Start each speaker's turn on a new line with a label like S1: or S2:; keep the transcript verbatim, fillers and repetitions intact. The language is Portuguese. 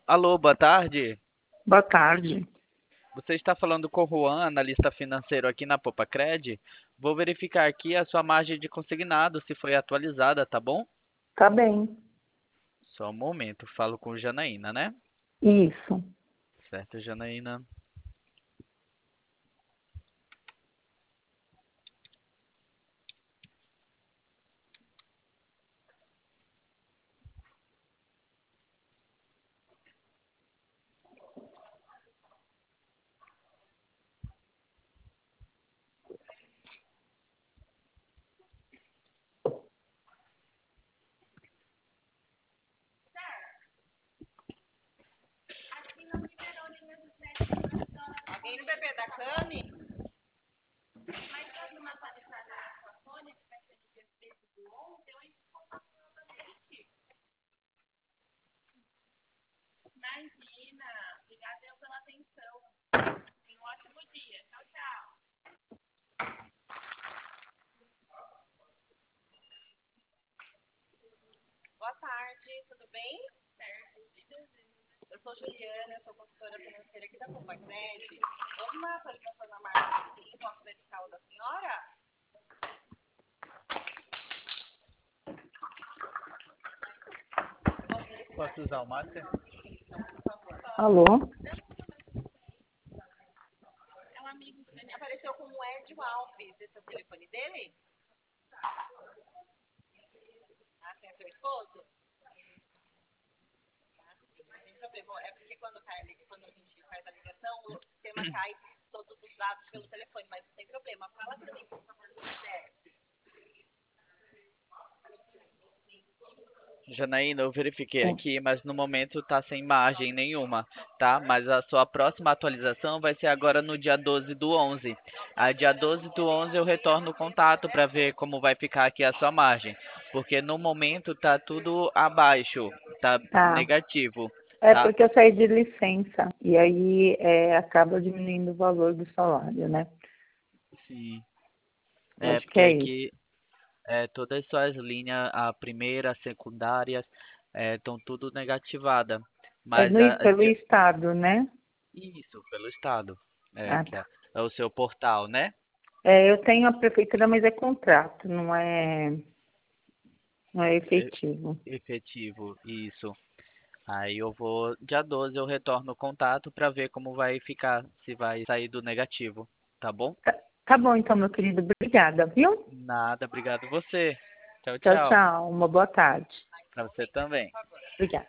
S1: Alô, boa tarde.
S2: Boa tarde.
S1: Você está falando com o Juan, analista financeiro aqui na Popacred. Vou verificar aqui a sua margem de consignado, se foi atualizada, tá bom?
S2: Tá bem.
S1: Só um momento, falo com Janaína, né?
S2: Isso.
S1: Certo, Janaína.
S3: Alguém no bebê da Cami? Imagina, obrigada pela atenção. Tenha um ótimo dia. Tchau, tchau. Boa tarde, tudo bem? Certo. Eu sou Juliana, eu sou consultora financeira aqui da Compacred. Houve uma atualização na marca, sim, posso verificar o da senhora?
S1: Posso usar o Master?
S3: Por favor.
S2: Alô?
S3: É um amigo do Daniel. Apareceu como Ed Alves. Esse é o telefone dele? Ah, tem seu esposo? Ah, sim, não tem problema. É porque quando, cai, quando a gente faz a ligação, o sistema cai todos os dados pelo telefone, mas não tem problema. Fala para mim, por favor, se quiser.
S1: Janaína, eu verifiquei
S2: É.
S1: aqui, mas no momento tá sem margem nenhuma, tá? Mas a sua próxima atualização vai ser agora no dia doze do onze. A dia doze do onze eu retorno o contato para ver como vai ficar aqui a sua margem, porque no momento tá tudo abaixo, tá
S2: Tá.
S1: negativo,
S2: É
S1: tá?
S2: porque eu saí de licença e aí é, acaba diminuindo o valor do salário, né?
S1: Sim.
S2: Eu
S1: É,
S2: acho que
S1: porque
S2: é isso.
S1: aqui é, todas as suas linhas, a primeira, a secundárias, estão tudo negativada.
S2: É
S1: Mas
S2: no,
S1: a,
S2: pelo estado, né?
S1: isso, pelo estado. É,
S2: Ah,
S1: que é,
S2: tá.
S1: é o seu portal, né?
S2: É, eu tenho a prefeitura, mas é contrato, não é, não é
S1: E-
S2: efetivo.
S1: efetivo, isso. Aí eu vou, dia doze eu retorno o contato para ver como vai ficar, se vai sair do negativo, tá bom?
S2: Tá, tá bom, então, meu querido. Obrigada, viu?
S1: Nada, obrigado você. Tchau,
S2: Tchau,
S1: tchau.
S2: tchau. Uma boa tarde.
S1: Para você também.
S2: Obrigada.